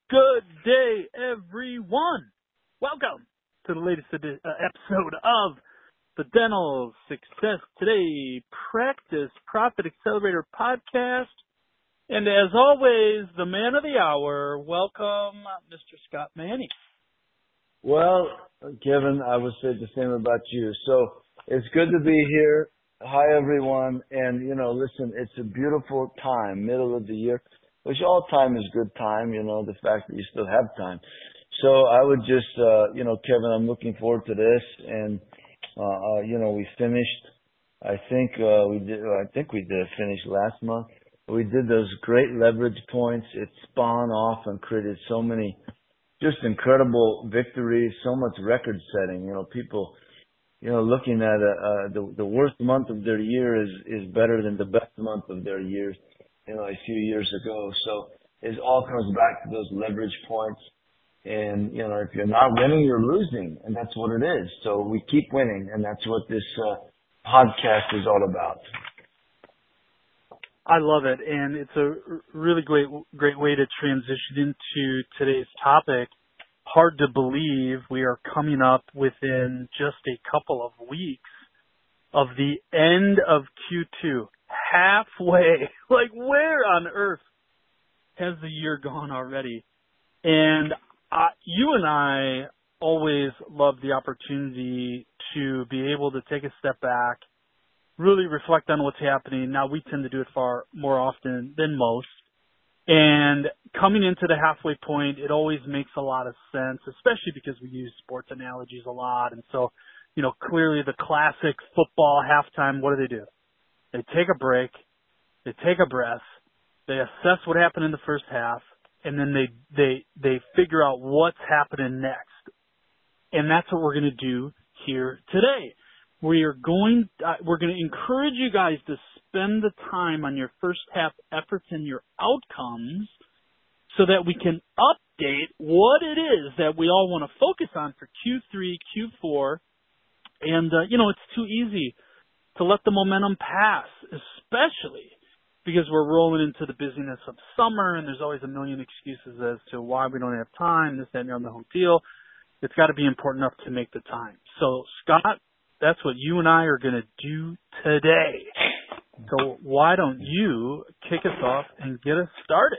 Good day, everyone. Welcome to the latest episode of the Dental Success Today Practice Profit Accelerator podcast. And as always, the man of the hour, welcome Mr. Scott Manning. Well, Kevin, I would say the same about you. So it's good to be here. Hi, everyone. And, listen, it's a beautiful time, middle of the year, which all time is good time, the fact that you still have time. So I would just, Kevin, I'm looking forward to this. And, we finished, I think we did finish last month. We did those great leverage points. It spawned off and created so many just incredible victories, so much record setting. People, looking at the worst month of their year is better than the best month of their years, a few years ago. So it all comes back to those leverage points. And, if you're not winning, you're losing. And that's what it is. So we keep winning. And that's what this podcast is all about. I love it. And it's a really great way to transition into today's topic. Hard to believe we are coming up within just a couple of weeks of the end of Q2. Halfway. Like, where on earth has the year gone already? And you and I always love the opportunity to be able to take a step back, really reflect on what's happening. Now, we tend to do it far more often than most. And coming into the halfway point, it always makes a lot of sense, especially because we use sports analogies a lot. And so, clearly the classic football halftime, what do? They take a break, they take a breath, they assess what happened in the first half, and then they figure out what's happening next. And that's what we're going to do here today. We're going to encourage you guys to spend the time on your first half efforts and your outcomes so that we can update what it is that we all want to focus on for Q3, Q4. And, it's too easy to let the momentum pass, especially because we're rolling into the busyness of summer and there's always a million excuses as to why we don't have time, this, that, and the whole deal. It's got to be important enough to make the time. So, Scott, that's what you and I are going to do today. So why don't you kick us off and get us started?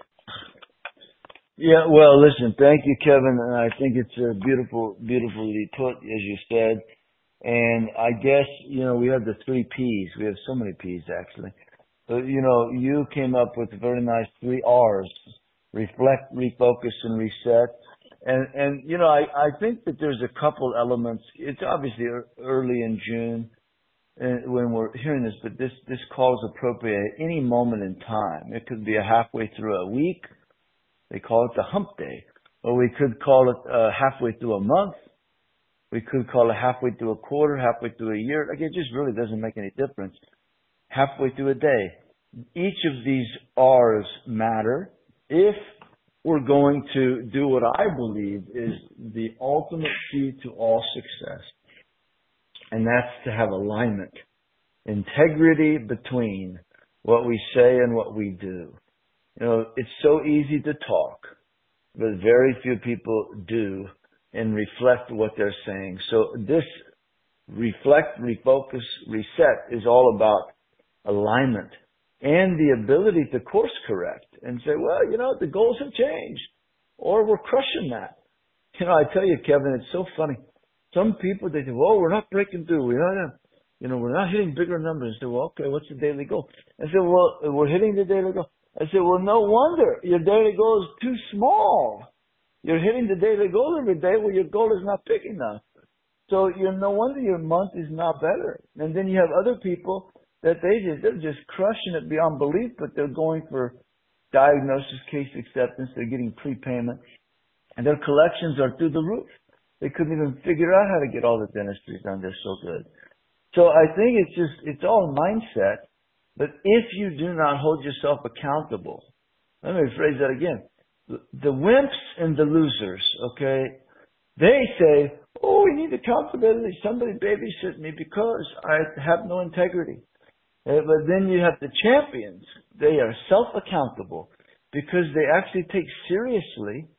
Yeah, well, listen, thank you, Kevin. And I think it's beautifully put, as you said. And I guess, we have the 3 Ps. We have so many Ps, actually. But, you came up with a very nice 3 Rs, reflect, refocus, and reset. And I think that there's a couple elements. It's obviously early in June when we're hearing this, but this call is appropriate at any moment in time. It could be a halfway through a week. They call it the hump day. Or we could call it halfway through a month. We could call it halfway through a quarter, halfway through a year. Like, it just really doesn't make any difference. Halfway through a day. Each of these R's matter if we're going to do what I believe is the ultimate key to all success. And that's to have alignment, integrity between what we say and what we do. It's so easy to talk, but very few people do and reflect what they're saying. So this reflect, refocus, reset is all about alignment and the ability to course correct and say, well, the goals have changed or we're crushing that. I tell you, Kevin, it's so funny. Some people, they say, well, we're not breaking through. We're not hitting bigger numbers. I say, well, okay, what's the daily goal? I said, well, we're hitting the daily goal. I said, well, no wonder your daily goal is too small. You're hitting the daily goal every day where your goal is not big enough. So no wonder your month is not better. And then you have other people that they're just crushing it beyond belief, but they're going for diagnosis, case acceptance. They're getting prepayment, and their collections are through the roof. They couldn't even figure out how to get all the dentistry done. They're so good. So I think it's all mindset. But if you do not hold yourself accountable, let me phrase that again. The wimps and the losers, okay, they say, oh, we need accountability. Somebody babysit me because I have no integrity. But then you have the champions. They are self-accountable because they actually take seriously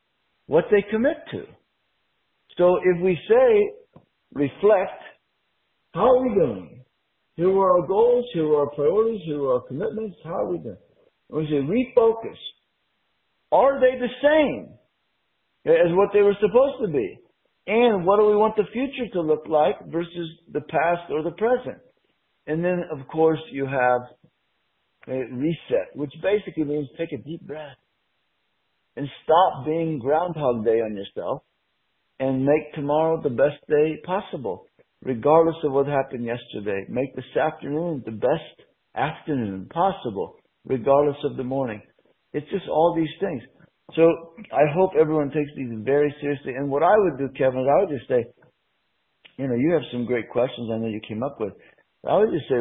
what they commit to. So if we say, reflect, how are we doing? Here are our goals, here are our priorities, here are our commitments, how are we doing? And we say, refocus. Are they the same as what they were supposed to be? And what do we want the future to look like versus the past or the present? And then, of course, you have a reset, which basically means take a deep breath and stop being Groundhog Day on yourself and make tomorrow the best day possible, regardless of what happened yesterday. Make this afternoon the best afternoon possible, regardless of the morning. It's just all these things. So I hope everyone takes these very seriously. And what I would do, Kevin, is I would just say, you have some great questions I know you came up with. I would just say,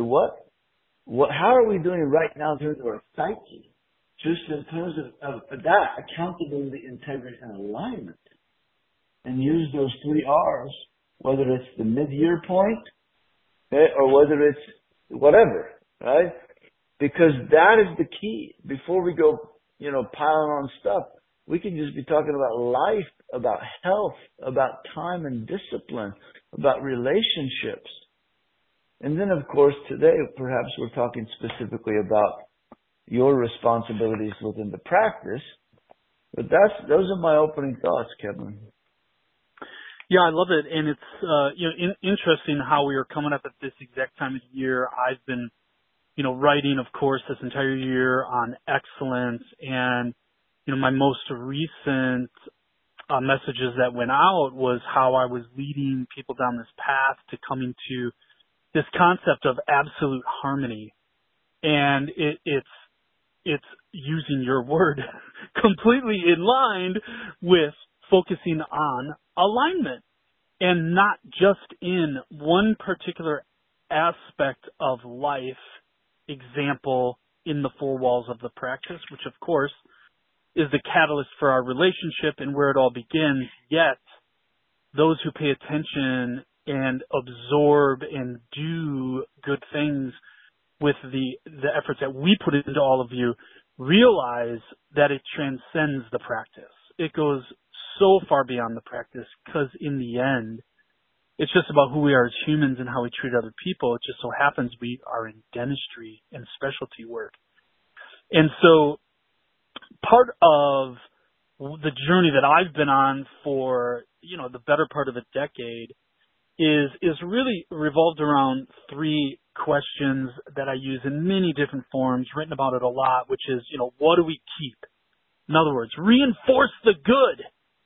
how are we doing right now in terms of our psyche? Just in terms of that, accountability, integrity, and alignment. And use those 3 R's, whether it's the mid-year point, or whether it's whatever, right? Because that is the key. Before we go, piling on stuff, we can just be talking about life, about health, about time and discipline, about relationships. And then, of course, today, perhaps we're talking specifically about your responsibilities within the practice. But those are my opening thoughts, Kevin. Yeah, I love it. And it's, interesting how we are coming up at this exact time of year. I've been, writing, of course, this entire year on excellence. And, my most recent messages that went out was how I was leading people down this path to coming to this concept of absolute harmony. And it's using your word completely in line with focusing on alignment and not just in one particular aspect of life, example in the 4 walls of the practice, which of course is the catalyst for our relationship and where it all begins. Yet those who pay attention and absorb and do good things with the efforts that we put into all of you realize that it transcends the practice. It goes so far beyond the practice because in the end, it's just about who we are as humans and how we treat other people. It just so happens we are in dentistry and specialty work. And so part of the journey that I've been on for, the better part of a decade is really revolved around 3 questions that I use in many different forms, written about it a lot, which is, what do we keep? In other words, reinforce the good.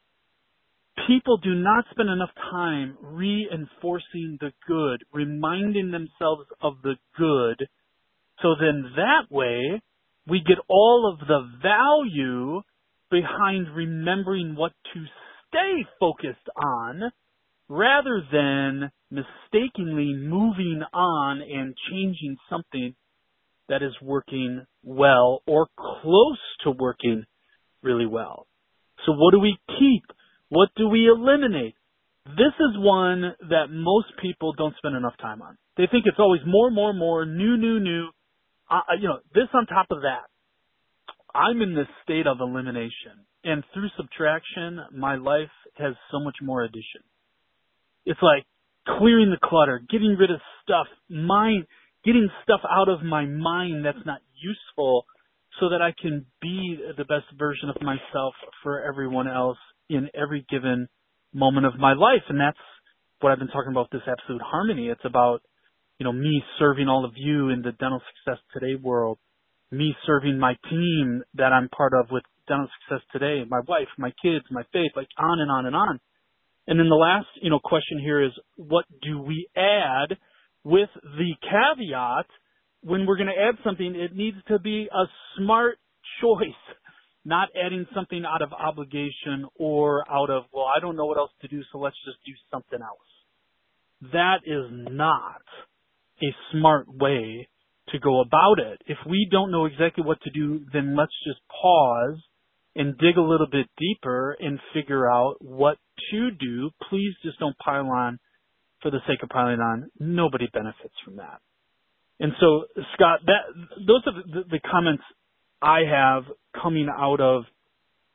People do not spend enough time reinforcing the good, reminding themselves of the good, so then that way we get all of the value behind remembering what to stay focused on, rather than mistakenly moving on and changing something that is working well or close to working really well. So what do we keep? What do we eliminate? This is one that most people don't spend enough time on. They think it's always more, new. This on top of that. I'm in this state of elimination. And through subtraction, my life has so much more addition. It's like clearing the clutter, getting rid of stuff, getting stuff out of my mind that's not useful so that I can be the best version of myself for everyone else in every given moment of my life. And that's what I've been talking about, this absolute harmony. It's about, me serving all of you in the Dental Success Today world, me serving my team that I'm part of with Dental Success Today, my wife, my kids, my faith, like on and on and on. And then the last, question here is, what do we add with the caveat when we're going to add something, it needs to be a smart choice, not adding something out of obligation or out of, well, I don't know what else to do, so let's just do something else. That is not a smart way to go about it. If we don't know exactly what to do, then let's just pause and dig a little bit deeper and figure out what to do. Please just don't pile on for the sake of piling on. Nobody benefits from that. And so, Scott, those are the comments I have coming out of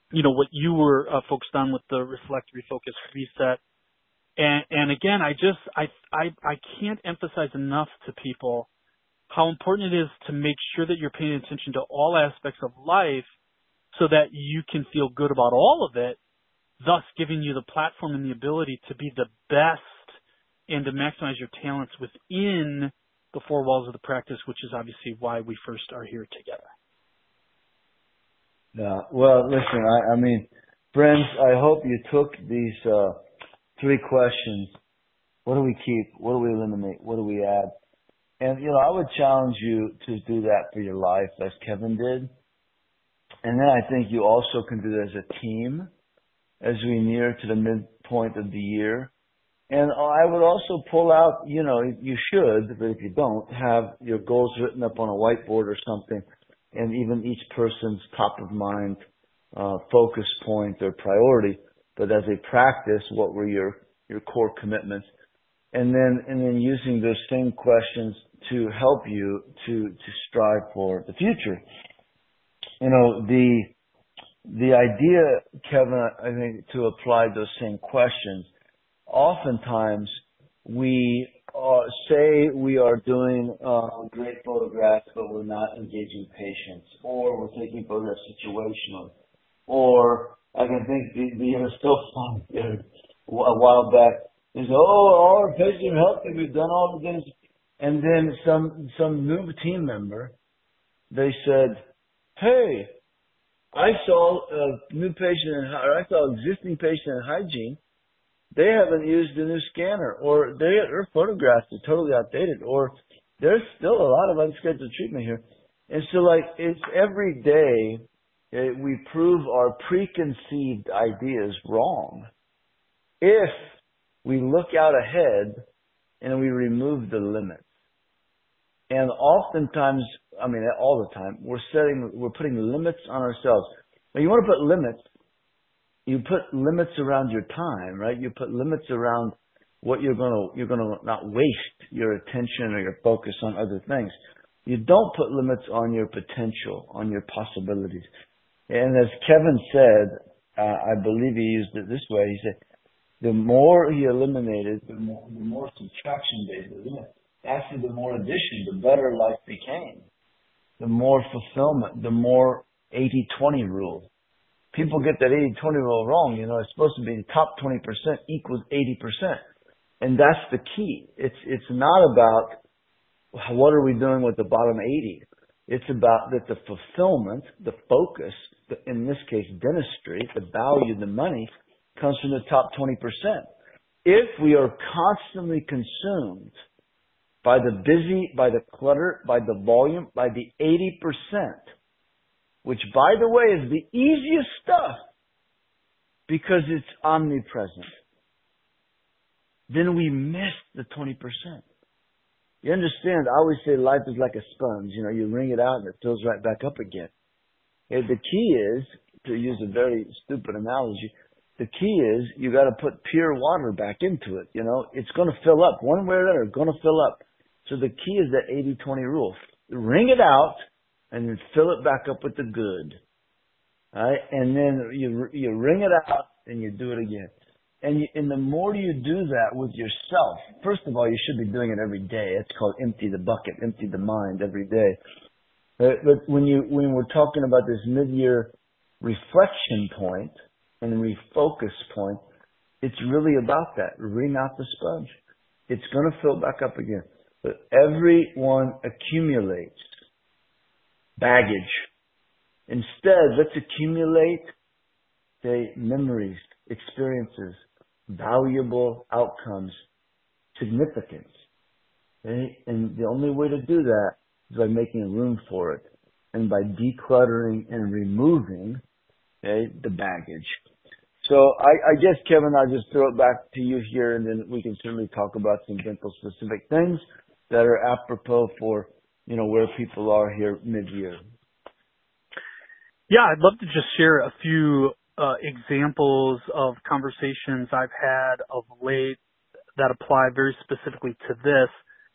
what you were focused on with the reflect, refocus, reset. And again, I can't emphasize enough to people how important it is to make sure that you're paying attention to all aspects of life so that you can feel good about all of it, thus giving you the platform and the ability to be the best and to maximize your talents within the four walls of the practice, which is obviously why we first are here together. Yeah. Well, listen, I mean, friends, I hope you took these 3 questions. What do we keep? What do we eliminate? What do we add? And, I would challenge you to do that for your life as Kevin did. And then I think you also can do it as a team as we near to the midpoint of the year. And I would also pull out, you should, but if you don't, have your goals written up on a whiteboard or something, and even each person's top of mind focus point or priority. But as a practice, what were your core commitments? And then using those same questions to help you to strive for the future. The idea, Kevin, I think, to apply those same questions, oftentimes we say we are doing great photographs, but we're not engaging patients, or we're taking photographs situationally, or I can think it was so fun a while back. They say, all our patients are healthy, we've done all the things. And then some new team member, they said, hey, I saw a new patient, or I saw an existing patient in hygiene. They haven't used the new scanner, or their photographs are totally outdated, or there's still a lot of unscheduled treatment here. And so, it's every day we prove our preconceived ideas wrong if we look out ahead and we remove the limits. And oftentimes, I mean, all the time, we're putting limits on ourselves. Now, you want to put limits. You put limits around your time, right? You put limits around what you're gonna not waste your attention or your focus on other things. You don't put limits on your potential, on your possibilities. And as Kevin said, I believe he used it this way. He said, the more he eliminated, the more subtraction they did. Actually, the more addition, the better life became. The more fulfillment, the more 80-20 rule. People get that 80-20 rule wrong. It's supposed to be the top 20% equals 80%. And that's the key. It's not about what are we doing with the bottom 80. It's about that the fulfillment, the focus, in this case dentistry, the value, the money, comes from the top 20%. If we are constantly consumed by the busy, by the clutter, by the volume, by the 80%, which, by the way, is the easiest stuff because it's omnipresent, then we miss the 20%. You understand? I always say life is like a sponge. You wring it out and it fills right back up again. And the key is, to use a very stupid analogy, the key is you got to put pure water back into it. It's going to fill up one way or another. It's going to fill up. So the key is that 80-20 rule. Wring it out and then fill it back up with the good. All right? And then you wring it out and you do it again. And the more you do that with yourself, first of all, you should be doing it every day. It's called empty the bucket, empty the mind every day. But when we're talking about this mid-year reflection point and refocus point, it's really about that. Wring out the sponge. It's going to fill back up again. But everyone accumulates baggage. Instead, let's accumulate, memories, experiences, valuable outcomes, significance. Okay? And the only way to do that is by making room for it and by decluttering and removing the baggage. So I guess, Kevin, I'll just throw it back to you here, and then we can certainly talk about some dental-specific things that are apropos for, where people are here mid-year. Yeah, I'd love to just share a few examples of conversations I've had of late that apply very specifically to this.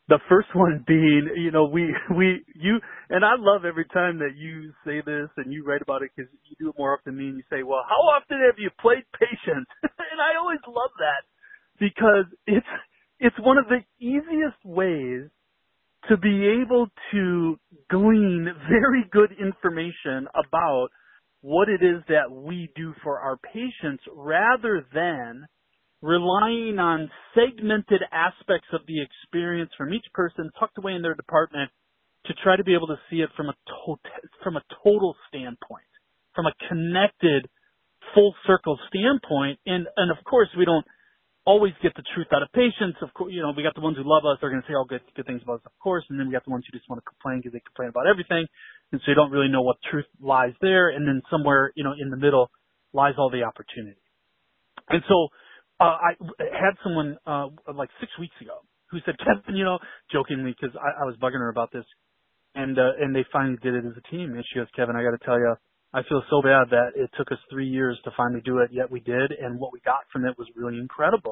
The first one being, you, and I love every time that you say this and you write about it because you do it more often than me and you say, well, how often have you played patients? And I always love that because it's one of the easiest ways to be able to glean very good information about what it is that we do for our patients rather than relying on segmented aspects of the experience from each person tucked away in their department to try to be able to see it from a total standpoint, from a connected full circle standpoint. And of course we don't always get the truth out of patients. Of course, we got the ones who love us. They're going to say all good things about us, of course. And then we got the ones who just want to complain because they complain about everything. And so you don't really know what truth lies there. And then somewhere, in the middle lies all the opportunity. And so, I had someone, like 6 weeks ago who said, Kevin, jokingly, because I was bugging her about this, and they finally did it as a team. And she goes, Kevin, I got to tell you, I feel so bad that it took us 3 years to finally do it, yet we did. And what we got from it was really incredible.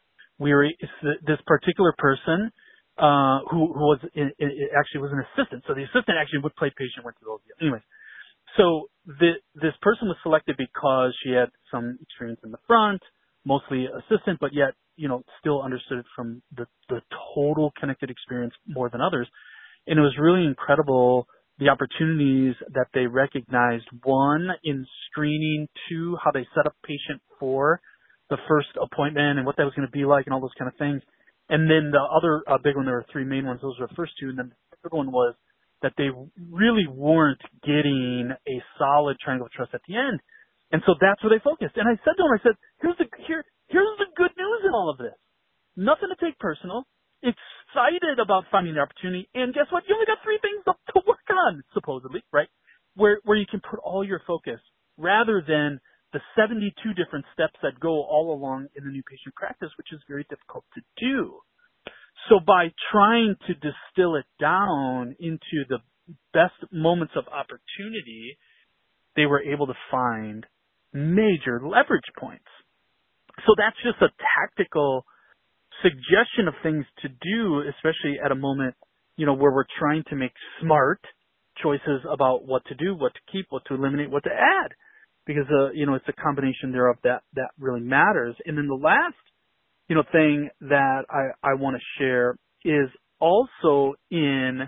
This particular person, who was, actually was an assistant. So the assistant actually would play patient, went through those deals. Anyways. So this person was selected because she had some experience in the front, mostly assistant, but yet, still understood it from the total connected experience more than others. And it was really incredible the opportunities that they recognized, one, in screening, two, how they set up patient for the first appointment and what that was going to be like and all those kind of things. And then the other big one, there were three main ones. Those were the first two. And then the third one was that they really weren't getting a solid triangle of trust at the end. And so that's where they focused. And I said to them, here's the good news in all of this. Nothing to take personal. Excited about finding the opportunity. And guess what? You only got three things to work on, supposedly, right? Where you can put all your focus rather than the 72 different steps that go all along in the new patient practice, which is very difficult to do. So by trying to distill it down into the best moments of opportunity, they were able to find major leverage points. So that's just a tactical suggestion of things to do, especially at a moment, where we're trying to make smart choices about what to do, what to keep, what to eliminate, what to add. Because, it's a combination thereof that really matters. And then the last, thing that I want to share is also in,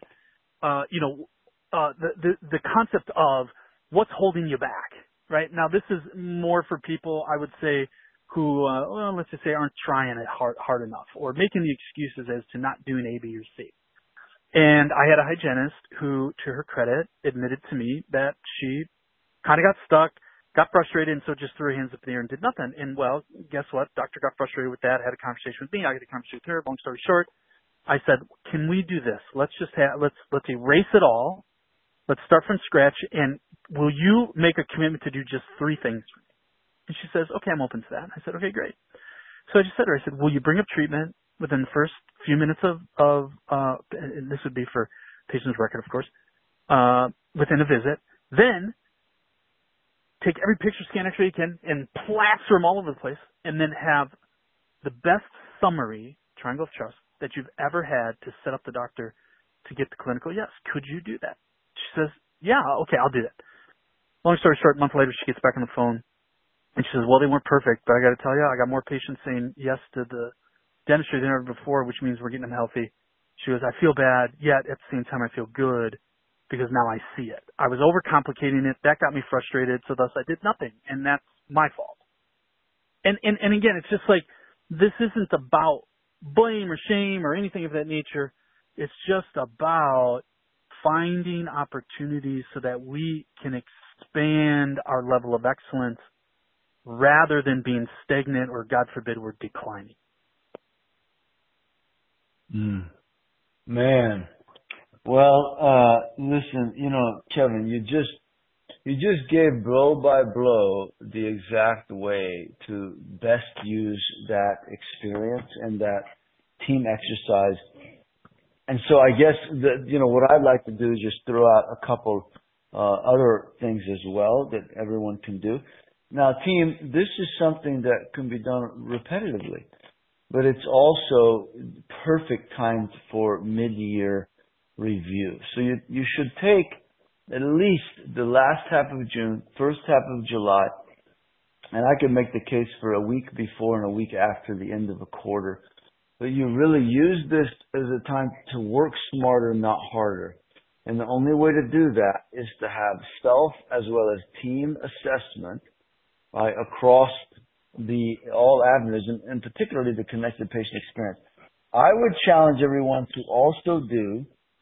the concept of what's holding you back, right? Now, this is more for people, I would say, who, let's just say aren't trying it hard enough or making the excuses as to not doing A, B, or C. And I had a hygienist who, to her credit, admitted to me that she kind of got stuck, got frustrated, and so just threw her hands up in the air and did nothing. And well, guess what? Doctor got frustrated with that, had a conversation with me. I had a conversation with her. Long story short, I said, can we do this? Let's erase it all. Let's start from scratch. And will you make a commitment to do just three things for me? And she says, okay, I'm open to that. I said, okay, great. So I just said to her, I said, will you bring up treatment within the first few minutes of and this would be for patient's record, of course, within a visit. Then take every picture scan X-ray you can and plaster them all over the place, and then have the best summary, triangle of trust, that you've ever had to set up the doctor to get the clinical yes. Could you do that? She says, yeah, okay, I'll do that. Long story short, a month later, she gets back on the phone, and she says, well, they weren't perfect, but I got to tell you, I got more patients saying yes to the dentistry than ever before, which means we're getting them healthy. She goes, I feel bad, yet at the same time I feel good because now I see it. I was overcomplicating it. That got me frustrated, so thus I did nothing, and that's my fault. And again, it's just like, this isn't about blame or shame or anything of that nature. It's just about finding opportunities so that we can expand our level of excellence rather than being stagnant or, God forbid, we're declining. Man. Well, listen, Kevin, you just gave blow by blow the exact way to best use that experience and that team exercise. And so I guess what I'd like to do is just throw out a couple other things as well that everyone can do. Now, team, this is something that can be done repetitively. but it's also perfect time for mid-year review. So you should take at least the last half of June, first half of July, and I can make the case for a week before and a week after the end of a quarter. But you really use this as a time to work smarter, not harder. And the only way to do that is to have self as well as team assessment across all avenues, and particularly the connected patient experience. I would challenge everyone to also do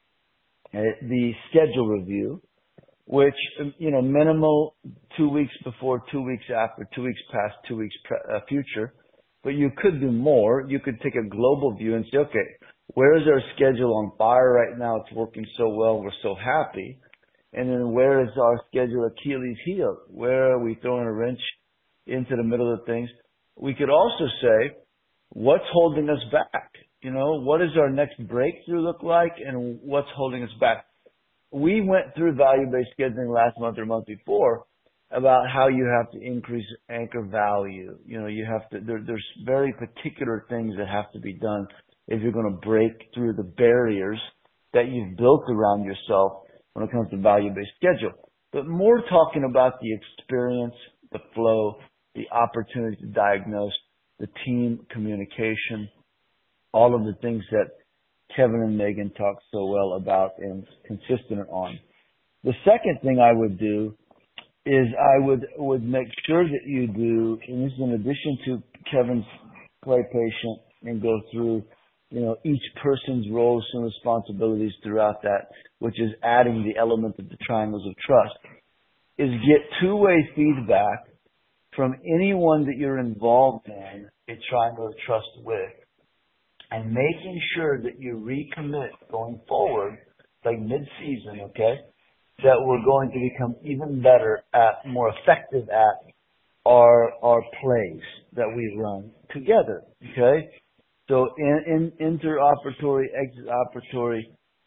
the schedule review, which, minimal 2 weeks before, 2 weeks after, 2 weeks past, 2 weeks future. But you could do more. You could take a global view and say, okay, where is our schedule on fire right now? It's working so well. We're so happy. And then where is our schedule Achilles heel? Where are we throwing a wrench into the middle of things? We could also say, what's holding us back? What does our next breakthrough look like, and what's holding us back? We went through value-based scheduling last month or month before about how you have to increase anchor value. There's very particular things that have to be done if you're going to break through the barriers that you've built around yourself when it comes to value-based schedule. But more talking about the experience, the flow, the opportunity to diagnose, the team communication, all of the things that Kevin and Megan talk so well about and consistent on. The second thing I would do is I would make sure that you do, and this is in addition to Kevin's play patient and go through, each person's roles and responsibilities throughout that, which is adding the element of the triangles of trust, is get two-way feedback from anyone that you're involved in a triangle of trust with, and making sure that you recommit going forward, like mid-season, okay, that we're going to become even better at, more effective at our plays that we run together, okay? So in interoperatory, exit-operatory,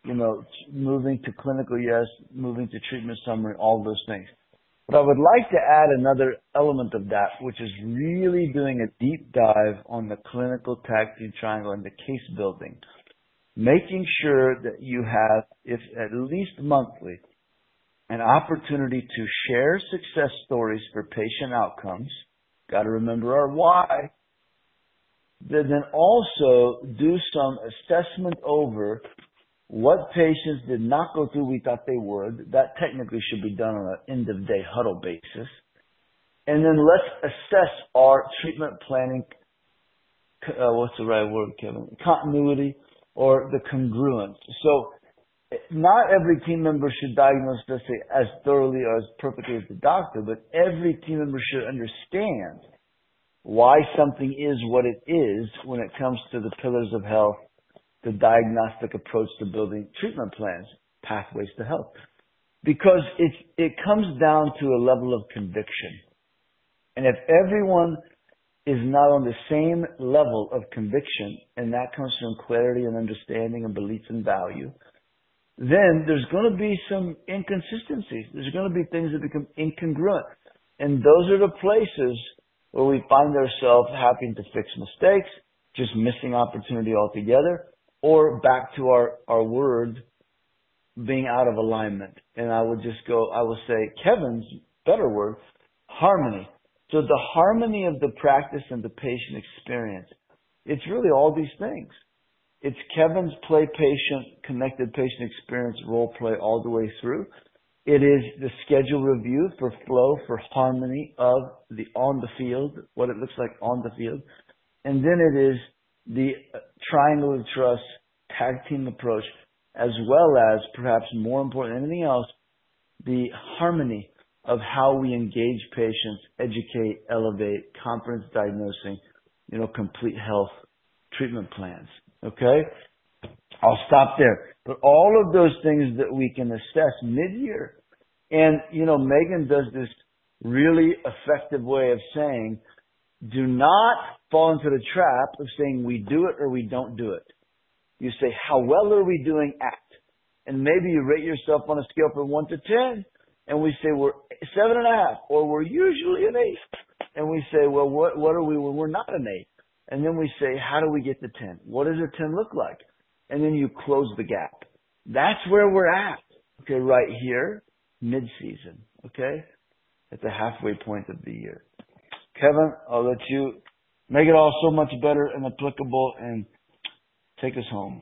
moving to clinical, yes, moving to treatment summary, all those things. But I would like to add another element of that, which is really doing a deep dive on the clinical tag team triangle and the case building. Making sure that you have, if at least monthly, an opportunity to share success stories for patient outcomes. Got to remember our why. Then also do some assessment over what patients did not go through we thought they would. That technically should be done on an end-of-day huddle basis. And then let's assess our treatment planning, what's the right word, Kevin? Continuity or the congruence. So not every team member should diagnose, let's say, as thoroughly or as perfectly as the doctor, but every team member should understand why something is what it is when it comes to the pillars of health, the diagnostic approach to building treatment plans, pathways to health. Because it comes down to a level of conviction. And if everyone is not on the same level of conviction, and that comes from clarity and understanding and belief and value, then there's going to be some inconsistencies. There's going to be things that become incongruent. And those are the places where we find ourselves having to fix mistakes, just missing opportunity altogether, or back to our word being out of alignment. And I will say Kevin's better word, harmony. So the harmony of the practice and the patient experience, it's really all these things. It's Kevin's play patient, connected patient experience role play all the way through. It is the schedule review for flow, for harmony of the on the field, what it looks like on the field. And then it is the triangle of trust, tag team approach, as well as, perhaps more important than anything else, the harmony of how we engage patients, educate, elevate, confidence diagnosing, complete health treatment plans. Okay? I'll stop there. But all of those things that we can assess mid-year. And, Megan does this really effective way of saying, do not fall into the trap of saying we do it or we don't do it. You say, how well are we doing at? And maybe you rate yourself on a scale from 1 to 10. And we say we're 7.5, or we're usually an 8. And we say, well, what are we when we're not an 8? And then we say, how do we get to 10? What does a 10 look like? And then you close the gap. That's where we're at. Okay, right here, mid-season. Okay, at the halfway point of the year. Kevin, I'll let you make it all so much better and applicable and take us home.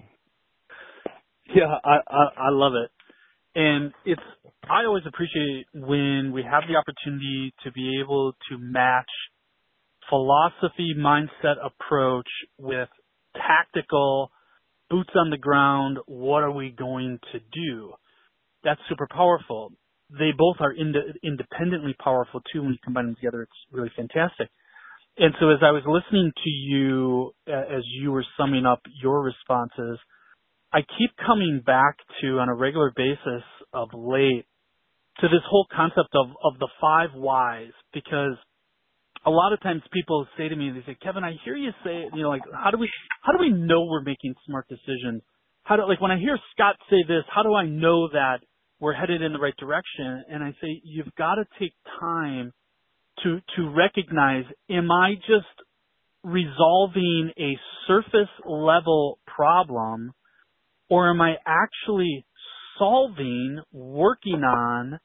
Yeah, I love it. And I always appreciate when we have the opportunity to be able to match philosophy, mindset, approach with tactical, boots on the ground, what are we going to do? That's super powerful. They both are independently powerful too. When you combine them together, it's really fantastic. And so as I was listening to you, as you were summing up your responses, I keep coming back to, on a regular basis of late, to this whole concept of the 5 whys, because a lot of times people say to me, they say, Kevin, I hear you say, like, how do we know we're making smart decisions? Like when I hear Scott say this, how do I know that we're headed in the right direction? And I say, you've got to take time to recognize, am I just resolving a surface level problem, or am I actually solving, working on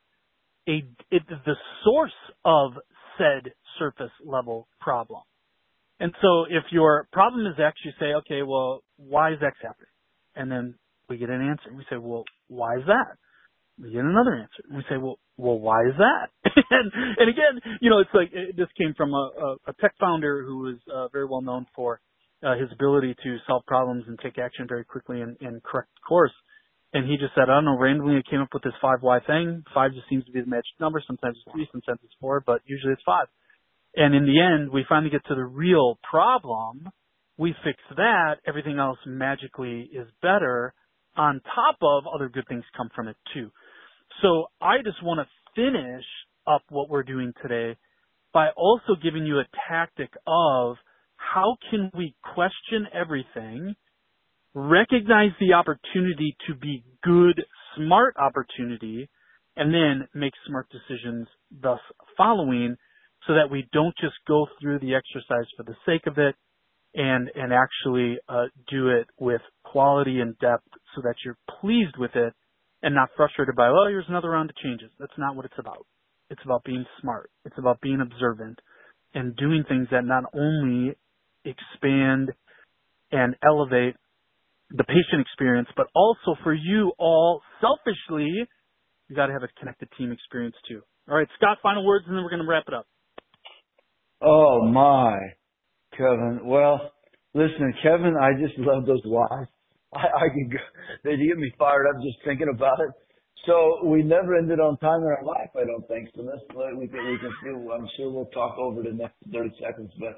the source of said surface level problem? And so if your problem is X, you say, okay, well, why is X happening? And then we get an answer. We say, well, why is that? We get another answer. We say, well, why is that? and again, it's like this came from a tech founder who was very well known for his ability to solve problems and take action very quickly and correct course. And he just said, I don't know, randomly I came up with this 5 why thing. 5 just seems to be the magic number. Sometimes it's 3, sometimes it's 4, but usually it's 5. And in the end, we finally get to the real problem. We fix that. Everything else magically is better. On top of other good things come from it too. So I just want to finish up what we're doing today by also giving you a tactic of how can we question everything, recognize the opportunity to be good, smart opportunity, and then make smart decisions thus following, so that we don't just go through the exercise for the sake of it and actually do it with quality and depth so that you're pleased with it and not frustrated by, oh, here's another round of changes. That's not what it's about. It's about being smart. It's about being observant and doing things that not only expand and elevate the patient experience, but also for you all selfishly, you got to have a connected team experience too. All right, Scott, final words, and then we're going to wrap it up. Oh my, Kevin. Well, listen, Kevin, I just love those whys. I can go, they get me fired up just thinking about it. So we never ended on time in our life, I don't think. So we can see. I'm sure we'll talk over the next 30 seconds. But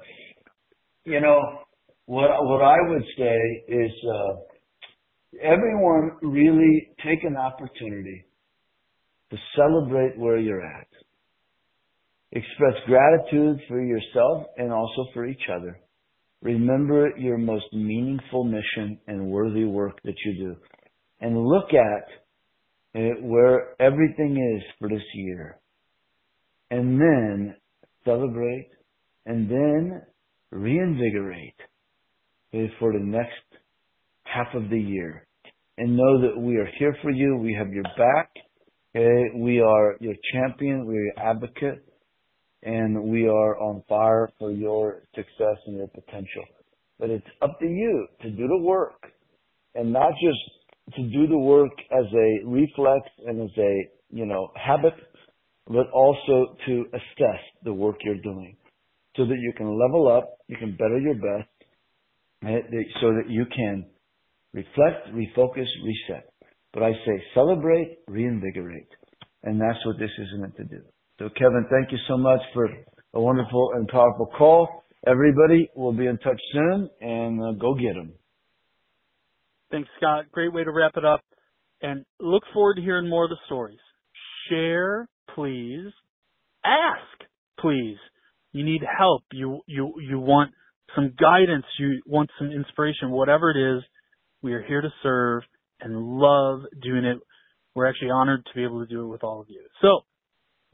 what I would say is, everyone really take an opportunity to celebrate where you're at. Express gratitude for yourself and also for each other. Remember your most meaningful mission and worthy work that you do. And look at where everything is for this year. And then celebrate and then reinvigorate for the next half of the year. And know that we are here for you. We have your back. We are your champion. We're your advocate. And we are on fire for your success and your potential. But it's up to you to do the work, and not just to do the work as a reflex and as a habit, but also to assess the work you're doing so that you can level up, you can better your best, so that you can reflect, refocus, reset. But I say celebrate, reinvigorate. And that's what this is meant to do. So, Kevin, thank you so much for a wonderful and powerful call. Everybody, we'll be in touch soon, and go get them. Thanks, Scott. Great way to wrap it up. And look forward to hearing more of the stories. Share, please. Ask, please. You need help. You want some guidance. You want some inspiration. Whatever it is, we are here to serve and love doing it. We're actually honored to be able to do it with all of you. So,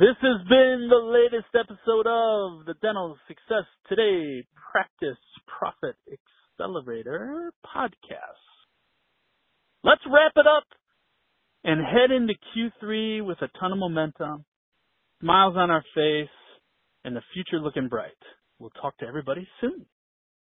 This has been the latest episode of the Dental Success Today Practice Profit Accelerator podcast. Let's wrap it up and head into Q3 with a ton of momentum, smiles on our face, and the future looking bright. We'll talk to everybody soon.